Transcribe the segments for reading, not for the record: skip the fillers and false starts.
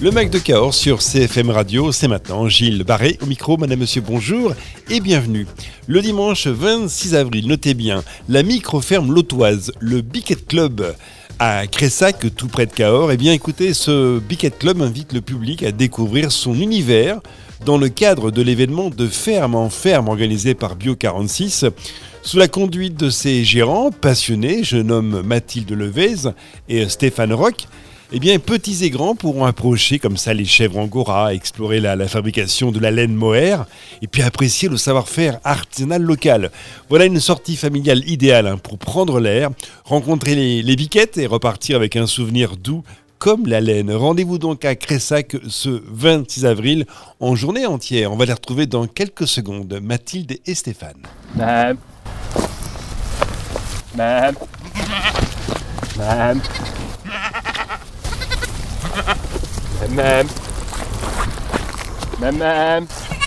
Le Mac de Cahors sur CFM Radio, c'est maintenant Gilles Barré au micro. Madame, monsieur, bonjour et bienvenue. Le dimanche 26 avril, notez bien, la micro-ferme lotoise, le Biquet Club à Cressac, tout près de Cahors. Eh bien écoutez, ce Biquet Club invite le public à découvrir son univers dans le cadre de l'événement de ferme en ferme organisé par Bio46. Sous la conduite de ses gérants passionnés, je nomme Mathilde Levez et Stéphane Roch, eh bien, petits et grands pourront approcher comme ça les chèvres angora, explorer la fabrication de la laine mohair et puis apprécier le savoir-faire artisanal local. Voilà une sortie familiale idéale pour prendre l'air, rencontrer les biquettes et repartir avec un souvenir doux comme la laine. Rendez-vous donc à Cressac ce 26 avril en journée entière. On va les retrouver dans quelques secondes, Mathilde et Stéphane. Mam. Mam. Mam. Mam. Mam.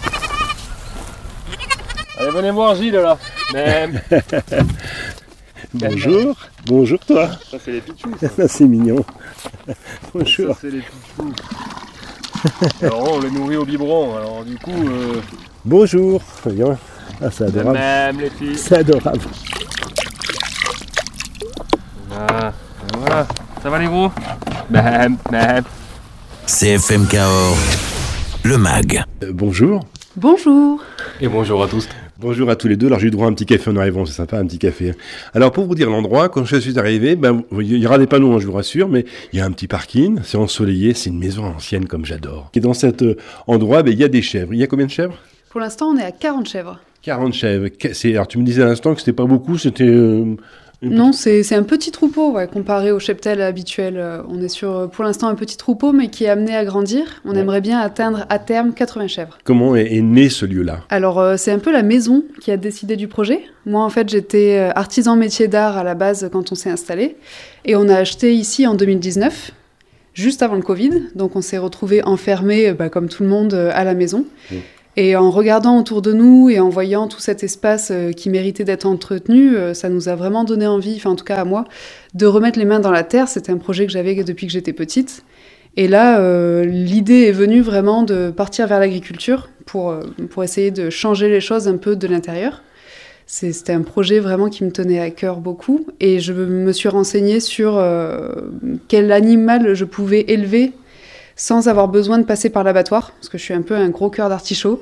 Allez, venez voir Gilles là. Mam. Bonjour. Bonjour toi. Ça c'est les pitchous. Ça c'est mignon. Bonjour. Ça c'est les pitchous. Alors on les nourrit au biberon. Alors du coup. Bonjour. Regarde. Ah, c'est adorable. Mam les filles. C'est adorable. Voilà. Ça va les gros? Mam. CFM Cahors, le MAG. Bonjour. Bonjour. Et bonjour à tous. Bonjour à tous les deux. Alors j'ai eu droit à un petit café en arrivant, c'est sympa, un petit café. Alors pour vous dire l'endroit, quand je suis arrivé, il y aura des panneaux, je vous rassure, mais il y a un petit parking, c'est ensoleillé, c'est une maison ancienne comme j'adore. Et dans cet endroit, il y a des chèvres. Il y a combien de chèvres? Pour l'instant, on est à 40 chèvres. 40 chèvres. Alors tu me disais à l'instant que c'était pas beaucoup, c'était... Non, c'est un petit troupeau, comparé au cheptel habituel. On est sur, pour l'instant, un petit troupeau, mais qui est amené à grandir. On aimerait bien atteindre à terme 80 chèvres. Comment est né ce lieu-là? Alors, c'est un peu la maison qui a décidé du projet. Moi, en fait, j'étais artisan métier d'art à la base quand on s'est installé. Et on a acheté ici en 2019, juste avant le Covid. Donc, on s'est retrouvés enfermés, comme tout le monde, à la maison. Oui. Et en regardant autour de nous et en voyant tout cet espace qui méritait d'être entretenu, ça nous a vraiment donné envie, en tout cas à moi, de remettre les mains dans la terre. C'était un projet que j'avais depuis que j'étais petite. Et là, l'idée est venue vraiment de partir vers l'agriculture pour essayer de changer les choses un peu de l'intérieur. C'était un projet vraiment qui me tenait à cœur beaucoup. Et je me suis renseignée sur quel animal je pouvais élever sans avoir besoin de passer par l'abattoir, parce que je suis un peu un gros cœur d'artichaut.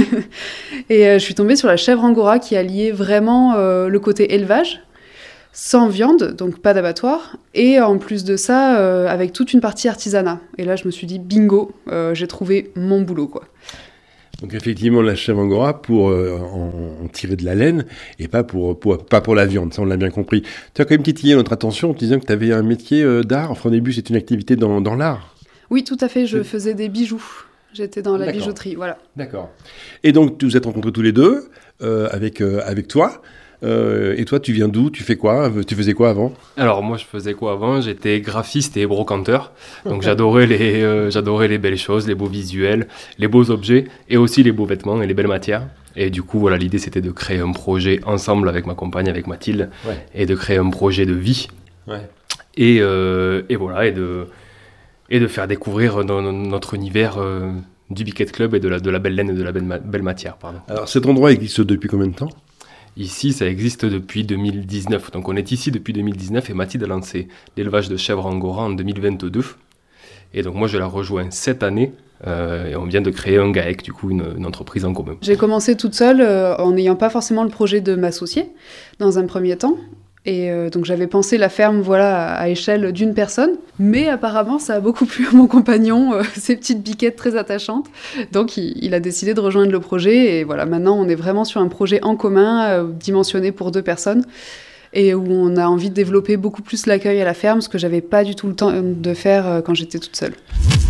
Et je suis tombée sur la chèvre angora qui alliait vraiment le côté élevage, sans viande, donc pas d'abattoir, et en plus de ça, avec toute une partie artisanat. Et là, je me suis dit, bingo, j'ai trouvé mon boulot, quoi. Donc effectivement, la chèvre angora pour en tirer de la laine et pas pour la viande, ça on l'a bien compris. Tu as quand même titillé notre attention en te disant que tu avais un métier d'art. Enfin, au début, c'est une activité dans l'art. Oui, tout à fait, je faisais des bijoux. J'étais dans la bijouterie, voilà. D'accord. Et donc, vous êtes rencontrés tous les deux avec toi. Et toi, tu viens d'où? Tu fais quoi? Tu faisais quoi avant? Alors, moi, je faisais quoi avant? J'étais graphiste et brocanteur. Donc, j'adorais les belles choses, les beaux visuels, les beaux objets et aussi les beaux vêtements et les belles matières. Et du coup, voilà, l'idée, c'était de créer un projet ensemble avec ma compagne, avec Mathilde, et de créer un projet de vie. Ouais. Et voilà, et de faire découvrir notre univers du Biquet Club et de la belle laine et de la belle matière. Pardon. Alors cet endroit existe depuis combien de temps? Ici, ça existe depuis 2019. Donc on est ici depuis 2019 et Mathilde a lancé l'élevage de chèvres angora en 2022. Et donc moi, je la rejoins cette année. Et on vient de créer un GAEC, du coup une entreprise en commun. J'ai commencé toute seule en n'ayant pas forcément le projet de m'associer dans un premier temps. Et donc j'avais pensé la ferme à échelle d'une personne, mais apparemment ça a beaucoup plu à mon compagnon, ces petites biquettes très attachantes. Donc il a décidé de rejoindre le projet et voilà, maintenant on est vraiment sur un projet en commun, dimensionné pour 2 personnes, et où on a envie de développer beaucoup plus l'accueil à la ferme, ce que j'avais pas du tout le temps de faire quand j'étais toute seule.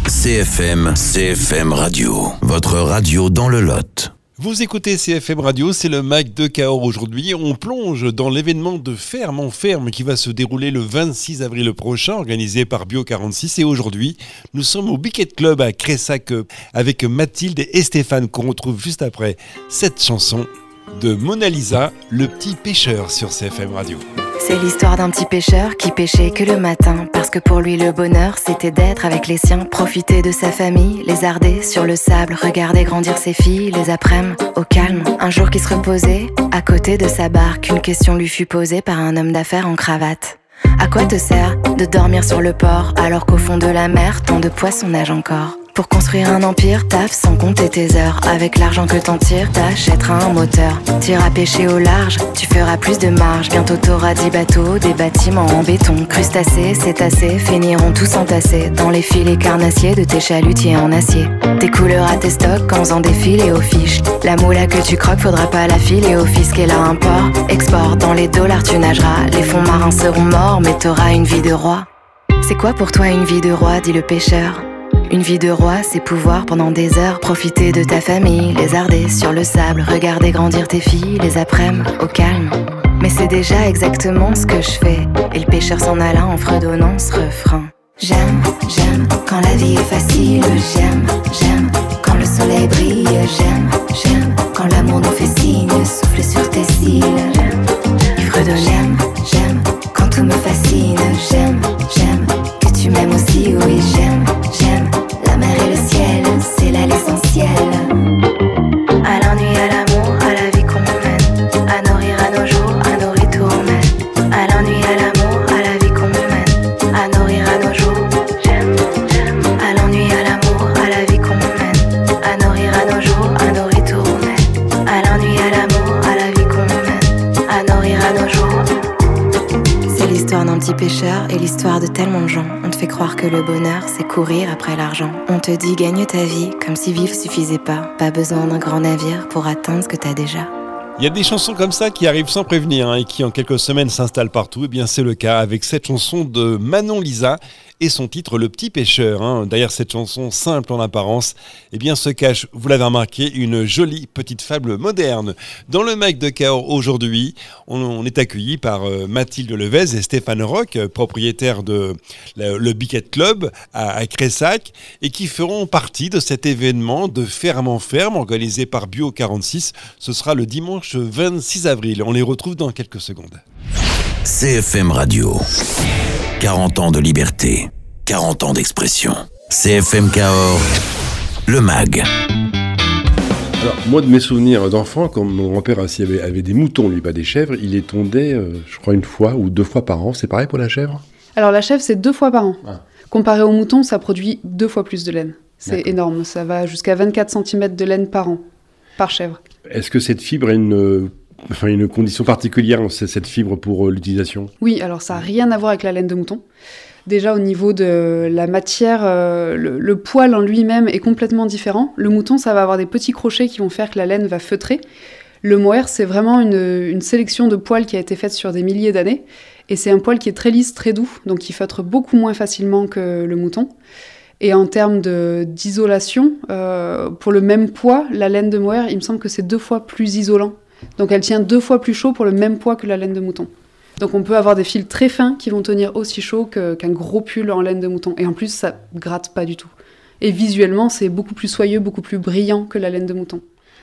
CFM Radio, votre radio dans le Lot. Vous écoutez CFM Radio, c'est le Mac de Cahors aujourd'hui. On plonge dans l'événement de ferme en ferme qui va se dérouler le 26 avril prochain, organisé par Bio46. Et aujourd'hui, nous sommes au Biquet Club à Cressac avec Mathilde et Stéphane qu'on retrouve juste après cette chanson de Mona Lisa, le petit pêcheur sur CFM Radio. C'est l'histoire d'un petit pêcheur qui pêchait que le matin parce Parce que pour lui le bonheur c'était d'être avec les siens, profiter de sa famille, lézarder sur le sable, regarder grandir ses filles, les après-midi au calme. Un jour qui se reposait, à côté de sa barque, une question lui fut posée par un homme d'affaires en cravate. À quoi te sert de dormir sur le port alors qu'au fond de la mer tant de poissons nagent encore? Pour construire un empire, taffe sans compter tes heures. Avec l'argent que t'en tires, t'achèteras un moteur. T'iras pêcher au large, tu feras plus de marge. Bientôt t'auras 10 bateaux, des bâtiments en béton. Crustacés, cétacés, finiront tous entassés dans les filets carnassiers de tes chalutiers en acier. Tes couleurs à tes stocks en faisant des filets aux fiches. La moula que tu croques, faudra pas la filer au fisc. Et là, import, export, dans les dollars tu nageras. Les fonds marins seront morts, mais t'auras une vie de roi. C'est quoi pour toi une vie de roi, dit le pêcheur? Une vie de roi, c'est pouvoir pendant des heures profiter de ta famille, lézarder sur le sable, regarder grandir tes filles, les après-midi au calme. Mais c'est déjà exactement ce que je fais. Et le pêcheur s'en alla en fredonnant ce refrain. J'aime, j'aime quand la vie est facile. J'aime, j'aime quand le soleil brille. J'aime, j'aime quand l'amour nous fait signe. Souffle sur tes cils. Il fredonne. J'aime, j'aime quand tout me fascine. J'aime, j'aime que tu m'aimes aussi. Oui, j'aime, j'aime la mer et le ciel. C'est là l'essentiel. À l'ennui, à l'amour, à la vie qu'on mène. À nourrir à nos jours, à nos ritours mène. À l'ennui, à l'amour, à la vie qu'on mène. À nourrir à nos jours. J'aime, j'aime. À l'ennui, à l'amour, à la vie qu'on mène. À nourrir à nos jours, à nos ritours mène. À l'ennui, à l'amour, à la vie qu'on mène. À nourrir à nos jours. C'est l'histoire d'un petit pêcheur et l'histoire de tellement de gens. On te fait croire que le bonheur, c'est courir après l'argent. On te dit gagne ta vie, comme si vivre suffisait pas. Pas besoin d'un grand navire pour atteindre ce que t'as déjà. Il y a des chansons comme ça qui arrivent sans prévenir et qui en quelques semaines s'installent partout. Et bien c'est le cas avec cette chanson de Manon Lisa et son titre Le Petit Pêcheur. Derrière cette chanson simple en apparence, eh bien se cache, vous l'avez remarqué, une jolie petite fable moderne. Dans le Mag de Cahors aujourd'hui, on est accueilli par Mathilde Levez et Stéphane Roch, propriétaires de le Biquet Club à Cressac, et qui feront partie de cet événement de ferme en ferme organisé par Bio 46. Ce sera le dimanche 26 avril. On les retrouve dans quelques secondes. CFM Radio. 40 ans de liberté, 40 ans d'expression. CFM Cahors, le MAG. Alors, moi, de mes souvenirs d'enfant, quand mon grand-père avait des moutons, lui, pas des chèvres, il les tondait, je crois, 1 fois ou 2 fois par an. C'est pareil pour la chèvre? Alors la chèvre, c'est 2 fois par an. Ah. Comparé au mouton, ça produit 2 fois plus de laine. C'est D'accord. énorme, ça va jusqu'à 24 cm de laine par an, par chèvre. Est-ce que cette fibre a une condition particulière, cette fibre pour l'utilisation? Oui, alors ça n'a rien à voir avec la laine de mouton. Déjà au niveau de la matière, le poil en lui-même est complètement différent. Le mouton, ça va avoir des petits crochets qui vont faire que la laine va feutrer. Le mohair, c'est vraiment une sélection de poils qui a été faite sur des milliers d'années. Et c'est un poil qui est très lisse, très doux, donc qui feutre beaucoup moins facilement que le mouton. Et en termes d'isolation, pour le même poids, la laine de mohair, il me semble que c'est 2 fois plus isolant. Donc elle tient 2 fois plus chaud pour le même poids que la laine de mouton. Donc on peut avoir des fils très fins qui vont tenir aussi chaud qu'un gros pull en laine de mouton. Et en plus, ça gratte pas du tout. Et visuellement, c'est beaucoup plus soyeux, beaucoup plus brillant que la laine de mouton.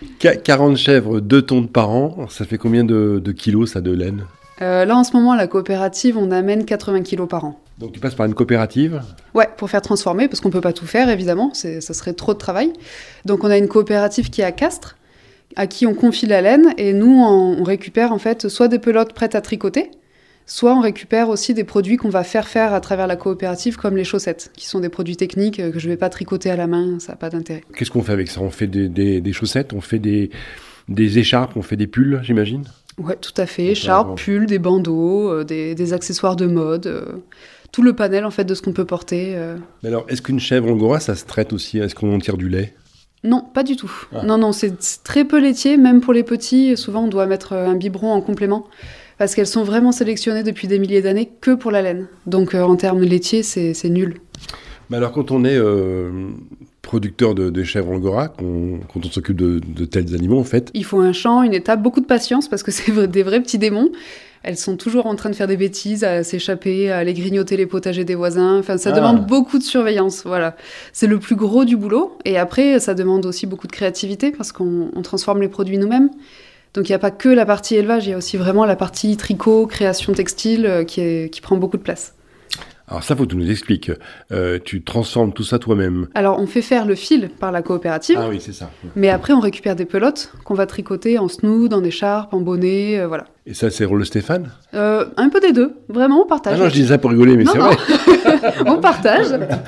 40 chèvres, 2 tonnes par an, ça fait combien de kilos, ça, de laine? Là, en ce moment, à la coopérative, on amène 80 kilos par an. Donc tu passes par une coopérative? Ouais, pour faire transformer, parce qu'on peut pas tout faire, évidemment, ça serait trop de travail. Donc on a une coopérative qui est à Castres, à qui on confie la laine, et nous, on récupère en fait soit des pelotes prêtes à tricoter, soit on récupère aussi des produits qu'on va faire à travers la coopérative, comme les chaussettes, qui sont des produits techniques que je vais pas tricoter à la main, ça n'a pas d'intérêt. Qu'est-ce qu'on fait avec ça? On fait des chaussettes, on fait des écharpes, on fait des pulls, j'imagine? Ouais, tout à fait, écharpes, pulls, des bandeaux, des accessoires de mode, tout le panel en fait de ce qu'on peut porter. Mais alors, est-ce qu'une chèvre angora, ça se traite aussi? Est-ce qu'on en tire du lait? Non, pas du tout. Ah. Non, c'est très peu laitier, même pour les petits. Souvent, on doit mettre un biberon en complément, parce qu'elles sont vraiment sélectionnées depuis des milliers d'années que pour la laine. Donc, en termes laitiers, c'est nul. Mais alors, quand on est producteur de chèvres angora, quand on s'occupe de tels animaux, en fait... Il faut un champ, une étape, beaucoup de patience, parce que c'est des vrais petits démons. Elles sont toujours en train de faire des bêtises, à s'échapper, à aller grignoter les potagers des voisins. Enfin, ça demande beaucoup de surveillance, voilà. C'est le plus gros du boulot. Et après, ça demande aussi beaucoup de créativité, parce qu'on transforme les produits nous-mêmes. Donc, il n'y a pas que la partie élevage, il y a aussi vraiment la partie tricot, création textile, qui prend beaucoup de place. Alors ça, faut que tu nous expliques. Tu transformes tout ça toi-même. Alors, on fait faire le fil par la coopérative, Ah oui, c'est ça. mais après, on récupère des pelotes qu'on va tricoter en snood, en écharpe, en bonnet, voilà. Et ça, c'est Rolle Stéphane? Un peu des deux, vraiment, on partage. Ah non, je dis ça pour rigoler, mais Non, c'est non. vrai. On partage.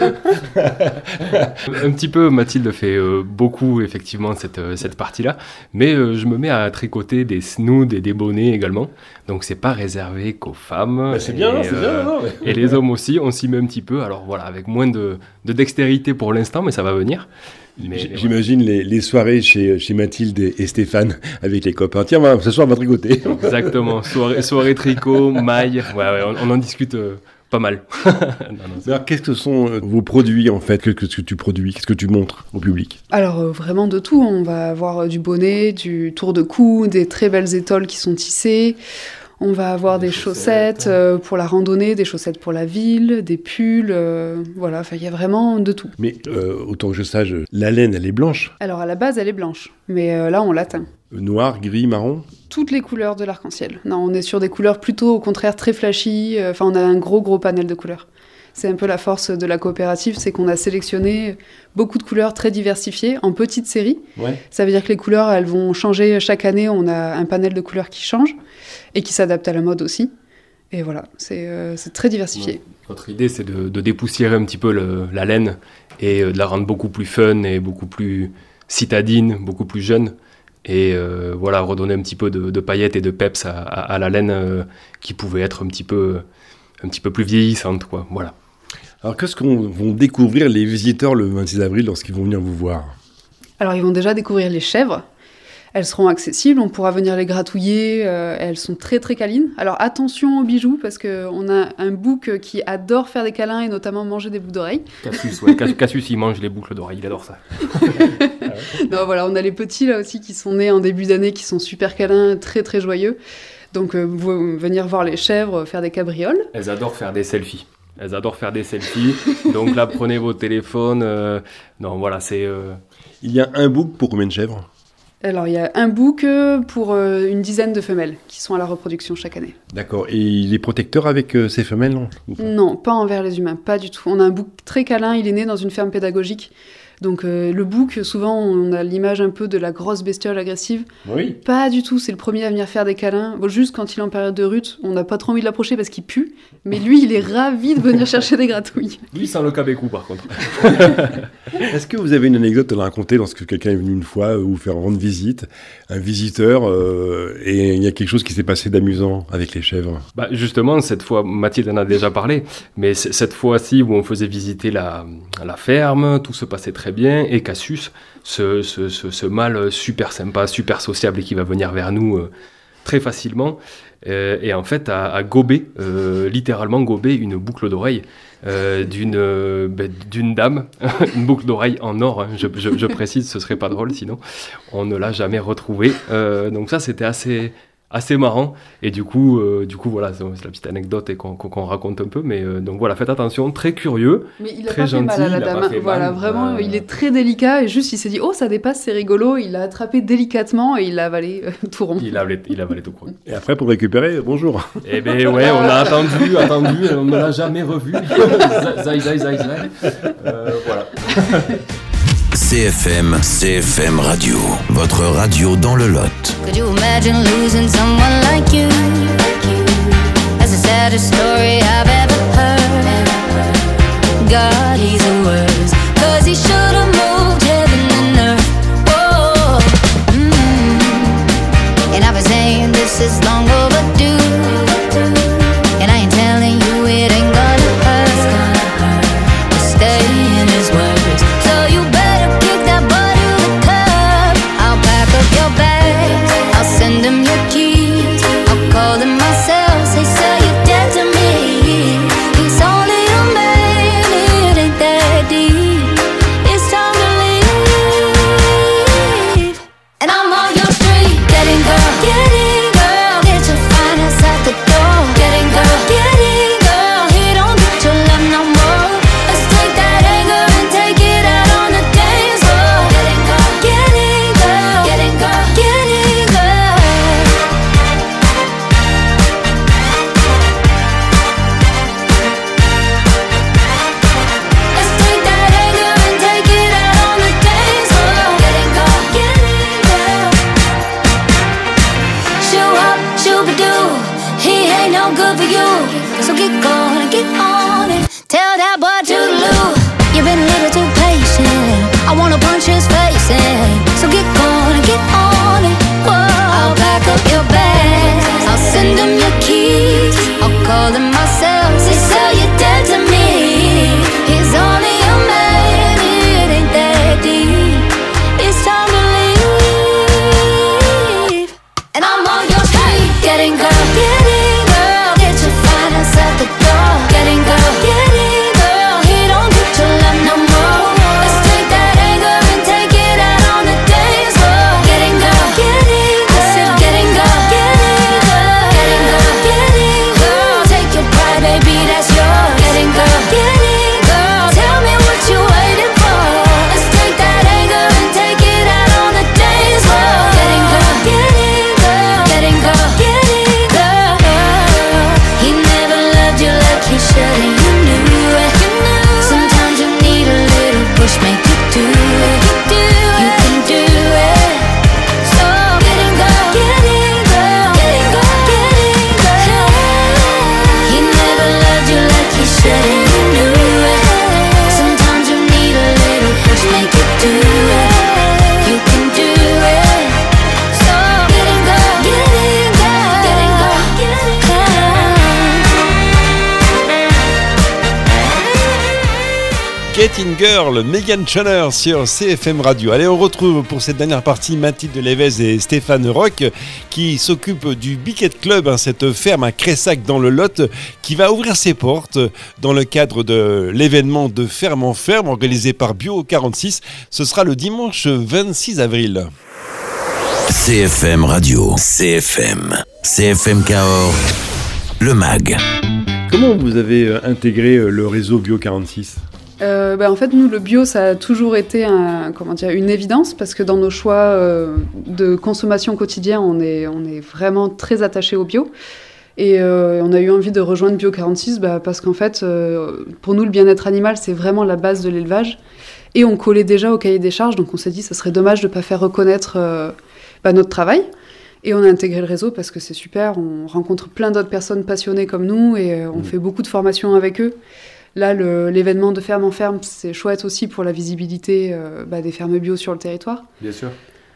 Un petit peu, Mathilde fait beaucoup effectivement cette partie-là, mais je me mets à tricoter des snoods et des bonnets également, donc c'est pas réservé qu'aux femmes. Bah, c'est bien, et, c'est bien. Non, mais... Et les hommes aussi, on s'y met un petit peu, alors voilà, avec moins de dextérité pour l'instant, mais ça va venir. Mais J'imagine les soirées chez Mathilde et Stéphane avec les copains. Tiens, ce soir, on va tricoter. exactement, soirée tricot, maille, ouais, on en discute pas mal. Alors, qu'est-ce que sont vos produits, en fait? Qu'est-ce que tu produis? Qu'est-ce que tu montres au public? Alors, vraiment de tout. On va avoir du bonnet, du tour de cou, des très belles étoiles qui sont tissées. On va avoir des chaussettes pour la randonnée, des chaussettes pour la ville, des pulls, voilà, il y a vraiment de tout. Mais autant que je sache, la laine, elle est blanche? Alors à la base, elle est blanche, mais là, on la teint. Noir, gris, marron? Toutes les couleurs de l'arc-en-ciel. Non, on est sur des couleurs plutôt, au contraire, très flashy. On a un gros panel de couleurs. C'est un peu la force de la coopérative, c'est qu'on a sélectionné beaucoup de couleurs très diversifiées en petites séries. Ouais. Ça veut dire que les couleurs, elles vont changer chaque année. On a un panel de couleurs qui change et qui s'adapte à la mode aussi. Et voilà, c'est très diversifié. Notre idée, c'est de dépoussiérer un petit peu la laine et de la rendre beaucoup plus fun et beaucoup plus citadine, beaucoup plus jeune. Et voilà, redonner un petit peu de paillettes et de peps à la laine qui pouvait être un petit peu plus vieillissante, quoi. Voilà. Alors, qu'est-ce qu'on vont découvrir les visiteurs le 26 avril lorsqu'ils vont venir vous voir? Alors, ils vont déjà découvrir les chèvres. Elles seront accessibles, on pourra venir les gratouiller, elles sont très très câlines. Alors attention aux bijoux, parce qu'on a un bouc qui adore faire des câlins et notamment manger des boucles d'oreilles. Cassius, il mange les boucles d'oreilles, il adore ça. Non, voilà, on a les petits là aussi qui sont nés en début d'année, qui sont super câlins, très très joyeux. Donc venir voir les chèvres, faire des cabrioles. Elles adorent faire des selfies. Donc là, prenez vos téléphones. Non, voilà, c'est... Il y a un bouc pour combien de chèvres? Alors, il y a un bouc pour une dizaine de femelles qui sont à la reproduction chaque année. D'accord. Et il est protecteur avec ces femelles, non? Non, pas envers les humains, pas du tout. On a un bouc très câlin, il est né dans une ferme pédagogique. Donc le bouc, souvent, on a l'image un peu de la grosse bestiole agressive. Oui. Pas du tout, c'est le premier à venir faire des câlins. Bon, juste quand il est en période de rut, on n'a pas trop envie de l'approcher parce qu'il pue. Mais lui, il est ravi de venir chercher des gratouilles. Lui, sans le cabécou, par contre. Est-ce que vous avez une anecdote à raconter lorsque quelqu'un est venu une fois vous faire rendre visite, un visiteur, et il y a quelque chose qui s'est passé d'amusant avec les chèvres? Bah, justement, cette fois, Mathilde en a déjà parlé, mais cette fois-ci où on faisait visiter la ferme, tout se passait très bien, et Cassius, ce mâle super sympa, super sociable et qui va venir vers nous très facilement, et en fait a gobé, littéralement gobé une boucle d'oreille d'une dame, une boucle d'oreille en or, hein, je précise, ce serait pas drôle sinon, on ne l'a jamais retrouvée, donc ça c'était assez marrant, et du coup voilà, c'est la petite anecdote et qu'on raconte un peu, mais donc voilà, faites attention, très curieux, mais il a très pas fait gentil, mal à la il a dame. pas fait Voilà, mal. vraiment, il est très délicat et juste il s'est dit oh ça dépasse, c'est rigolo, il l'a attrapé délicatement et il l'a avalé tout rond. Il a avalé tout court. Et après, pour récupérer, bonjour. Eh ben ouais, on a attendu, on ne l'a jamais revu. Zai. Voilà. CFM Radio, votre radio dans le Lot. Could you imagine losing someone like you? That's the saddest story I've ever heard. God, he's the worst, 'cause he should have moved heaven and earth. Oh, And I've been saying this is long overdue, and I ain't telling you it ain't gonna hurt. But stay in his words, so you better kick that butt to the curb. I'll pack up your bags, I'll send him your keys, I'll call him myself, say sir you're dead to me. He's only a man, it Getting Girl, Meghan Trainor sur CFM Radio. Allez, on retrouve pour cette dernière partie Mathilde Lévez et Stéphane Roch qui s'occupent du Biquette Club, cette ferme à Cressac dans le Lot qui va ouvrir ses portes dans le cadre de l'événement de ferme en ferme organisé par Bio 46. Ce sera le dimanche 26 avril. CFM Radio, CFM Cahors, le MAG. Comment vous avez intégré le réseau Bio 46 ? En fait, nous, le bio, ça a toujours été une évidence parce que dans nos choix de consommation quotidien, on est vraiment très attaché au bio. Et on a eu envie de rejoindre Bio 46 parce qu'en fait, pour nous, le bien-être animal, c'est vraiment la base de l'élevage. Et on collait déjà au cahier des charges, donc on s'est dit que ça serait dommage de ne pas faire reconnaître notre travail. Et on a intégré le réseau parce que c'est super, on rencontre plein d'autres personnes passionnées comme nous et on fait beaucoup de formations avec eux. Là, l'événement de ferme en ferme, c'est chouette aussi pour la visibilité des fermes bio sur le territoire. Bien sûr,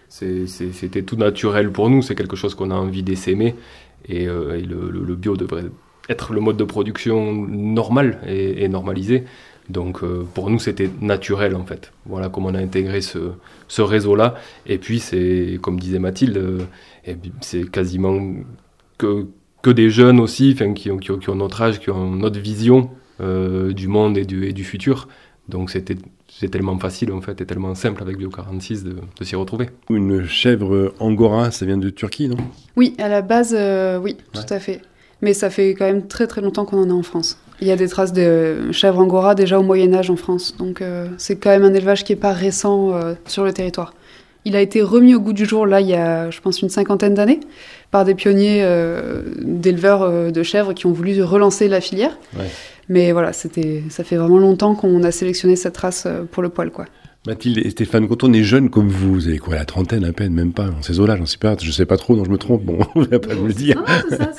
c'était tout naturel pour nous, c'est quelque chose qu'on a envie d'essaimer et le bio devrait être le mode de production normal et normalisé. Donc pour nous, c'était naturel en fait. Voilà comment on a intégré ce réseau-là. Et puis, c'est, comme disait Mathilde, c'est quasiment que des jeunes aussi, qui ont notre âge, qui ont notre vision du monde et du futur. Donc c'est tellement facile en fait et tellement simple avec Bio 46 de s'y retrouver. Une chèvre Angora, ça vient de Turquie, non ? Oui, à la base, oui, ouais. Tout à fait. Mais ça fait quand même très très longtemps qu'on en a en France. Il y a des traces de chèvre Angora déjà au Moyen-Âge en France. Donc c'est quand même un élevage qui n'est pas récent sur le territoire. Il a été remis au goût du jour, là, il y a, je pense, une 50aine d'années, par des pionniers d'éleveurs de chèvres qui ont voulu relancer la filière. Ouais. Mais voilà, ça fait vraiment longtemps qu'on a sélectionné cette race pour le poil, quoi. Mathilde et Stéphane, quand on est jeune comme vous avez quoi, la trentaine à peine, même pas, dans ces eaux-là, je sais pas trop, non, je me trompe, bon, on va pas me le dire. Non, c'est ça.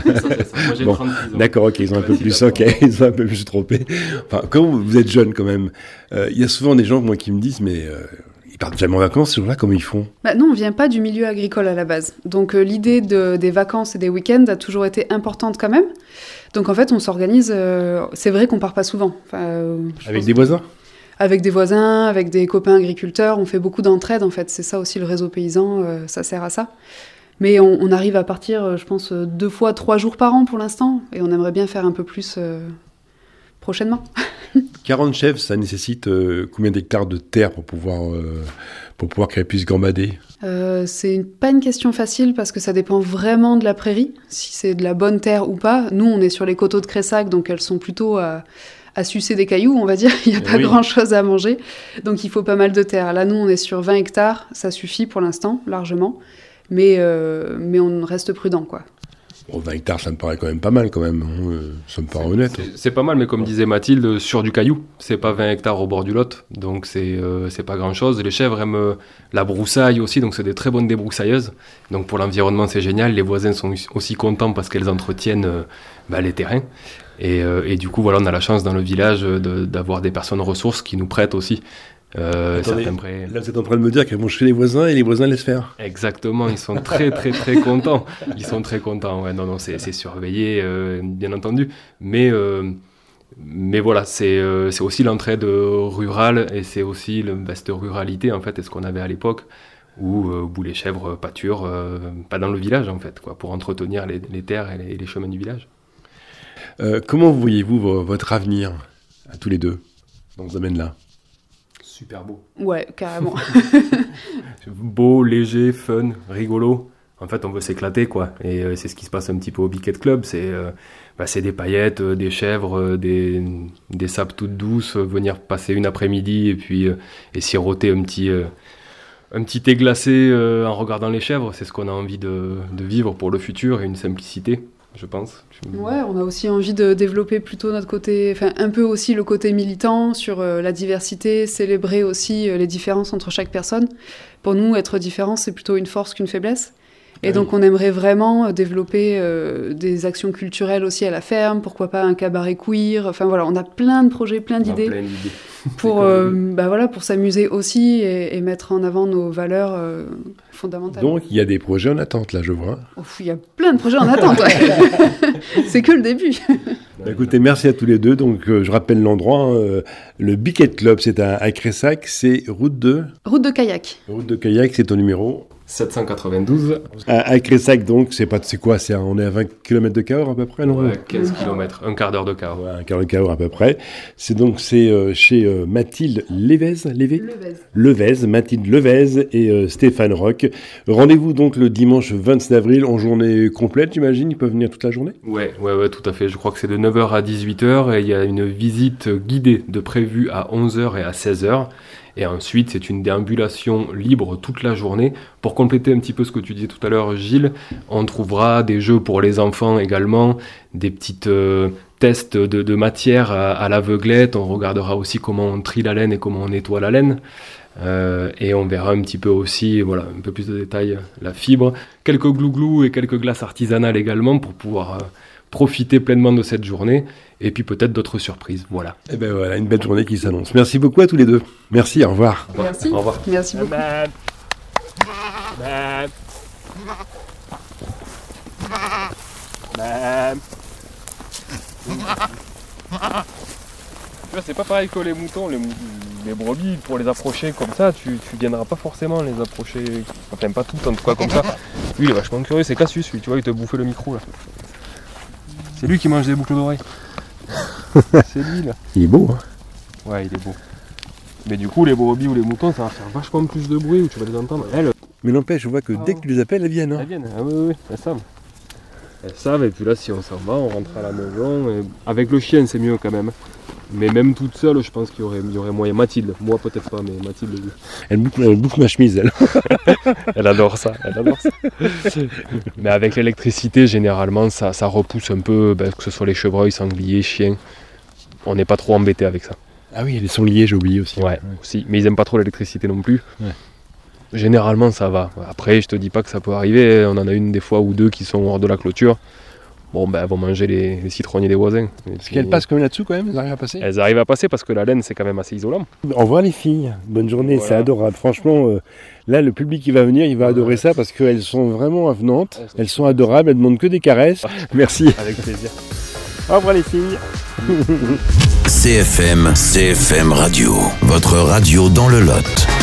Moi, j'ai 36 ans. D'accord, ok, ils ont un peu plus, ils sont un peu plus trompés. Enfin, quand vous êtes jeune, quand même, il y a souvent des gens, moi, qui me disent, mais ils partent jamais en vacances, ces gens-là, comment ils font ? Non, on vient pas du milieu agricole à la base. Donc, l'idée des vacances et des week-ends a toujours été importante quand même. Donc, en fait, on s'organise, c'est vrai qu'on part pas souvent. Avec des voisins ? Avec des voisins, avec des copains agriculteurs, on fait beaucoup d'entraide en fait, c'est ça aussi le réseau paysan, ça sert à ça. Mais on arrive à partir, je pense, 2 fois 3 jours par an pour l'instant, et on aimerait bien faire un peu plus prochainement. 40 chèvres, ça nécessite combien d'hectares de terre pour pouvoir qu'elles puissent gambader ? C'est pas une question facile parce que ça dépend vraiment de la prairie, si c'est de la bonne terre ou pas. Nous, on est sur les coteaux de Cressac, donc elles sont plutôt à sucer des cailloux, on va dire. Il n'y a pas grand-chose à manger. Donc, il faut pas mal de terre. Là, nous, on est sur 20 hectares. Ça suffit pour l'instant, largement. Mais on reste prudent, quoi. Bon, 20 hectares, ça me paraît quand même pas mal, quand même. Ça me paraît honnête. C'est pas mal, mais comme disait Mathilde, sur du caillou. C'est pas 20 hectares au bord du Lot. Donc, c'est pas grand-chose. Les chèvres aiment la broussaille aussi. Donc, c'est des très bonnes débroussailleuses. Donc, pour l'environnement, c'est génial. Les voisins sont aussi contents parce qu'elles entretiennent les terrains. Et du coup, voilà, on a la chance dans le village d'avoir des personnes ressources qui nous prêtent aussi certains prêts. Là, vous êtes en train de me dire qu'elles vont chez les voisins et les voisins laissent faire. Exactement, ils sont très très très contents. Ils sont très contents. Ouais, non, c'est surveillé, bien entendu. Mais voilà, c'est aussi l'entraide rurale et c'est aussi cette ruralité en fait, et ce qu'on avait à l'époque où les chèvres pâturent pas dans le village en fait, quoi, pour entretenir les terres et les chemins du village. Comment voyez-vous votre avenir, à tous les deux, dans ce domaine-là ? Super beau. Ouais, carrément. Beau, léger, fun, rigolo. En fait, on veut s'éclater, quoi. Et c'est ce qui se passe un petit peu au Biquette Club. C'est des paillettes, des chèvres, des sapes toutes douces, venir passer une après-midi et siroter un petit thé glacé en regardant les chèvres. C'est ce qu'on a envie de vivre pour le futur et une simplicité. Je pense. Ouais, on a aussi envie de développer plutôt notre côté, enfin un peu aussi le côté militant sur la diversité, célébrer aussi les différences entre chaque personne. Pour nous, être différent, c'est plutôt une force qu'une faiblesse. Et donc on aimerait vraiment développer des actions culturelles aussi à la ferme, pourquoi pas un cabaret queer, enfin voilà, on a plein de projets, plein d'idées pour s'amuser aussi et mettre en avant nos valeurs fondamentales. Donc il y a des projets en attente là, je vois. Il y a plein de projets en attente, ouais. C'est que le début. Écoutez, merci à tous les deux. Donc je rappelle l'endroit, le Biquet Club, c'est à Cressac, c'est route de Kayak. Route de Kayak, c'est ton numéro 792. À Cressac, donc, on est à 20 km de Cahors à peu près, non? Ouais, 15 km, un quart d'heure de Cahors. Ouais, un quart de Cahors à peu près. C'est chez Mathilde Levez, Mathilde Levez et Stéphane Roch. Rendez-vous donc le dimanche 26 avril en journée complète, j'imagine. Ils peuvent venir toute la journée? Ouais, tout à fait. Je crois que c'est de 9h à 18h et il y a une visite guidée de prévue à 11h et à 16h. Et ensuite, c'est une déambulation libre toute la journée. Pour compléter un petit peu ce que tu disais tout à l'heure, Gilles, on trouvera des jeux pour les enfants également, des petites tests de matière à l'aveuglette. On regardera aussi comment on trie la laine et comment on nettoie la laine. Et on verra un petit peu aussi, voilà, un peu plus de détails, la fibre. Quelques glouglous et quelques glaces artisanales également pour pouvoir profiter pleinement de cette journée. Et puis peut-être d'autres surprises, voilà. Et ben voilà, une belle journée qui s'annonce. Merci beaucoup à tous les deux. Merci, au revoir. Merci. Au revoir. Merci beaucoup. Tu vois, c'est pas pareil que les moutons, les brebis, pour les approcher comme ça, tu viendras pas forcément les approcher, enfin pas toutes en tout cas comme ça. Lui il est vachement curieux, c'est Cassius lui, tu vois, il te bouffait le micro là. C'est lui qui mange des boucles d'oreilles. C'est lui là. Il est beau, hein? Ouais, il est beau. Mais du coup, les brebis ou les moutons, ça va faire vachement plus de bruit où tu vas les entendre. Mais n'empêche, je vois que dès que tu les appelles, elles viennent. Hein. Elles viennent, ah oui, elles savent. Elles savent, et puis là, si on s'en va, on rentre à la maison. Et avec le chien, c'est mieux quand même. Mais même toute seule, je pense qu'il y aurait moyen. Mathilde, moi peut-être pas, mais Mathilde, oui. Elle bouffe ma chemise, elle. Elle adore ça. Mais avec l'électricité, généralement, ça repousse un peu, que ce soit les chevreuils, sangliers, chiens. On n'est pas trop embêté avec ça. Ah oui, les sangliers, j'ai oublié aussi. Ouais, aussi. Mais ils aiment pas trop l'électricité non plus. Ouais. Généralement, ça va. Après, je te dis pas que ça peut arriver. On en a une des fois ou deux qui sont hors de la clôture. Bon, elles vont manger les citronniers des voisins. Est-ce qu'elles passent quand même là-dessous quand même? Elles arrivent à passer? Elles arrivent à passer parce que la laine, c'est quand même assez isolant. Au revoir les filles. Bonne journée, voilà. C'est adorable. Franchement, là, le public qui va venir, il va adorer ça parce qu'elles sont vraiment avenantes. Elles sont adorables, elles demandent que des caresses. Merci. Avec plaisir. Au revoir les filles. CFM Radio, votre radio dans le Lot.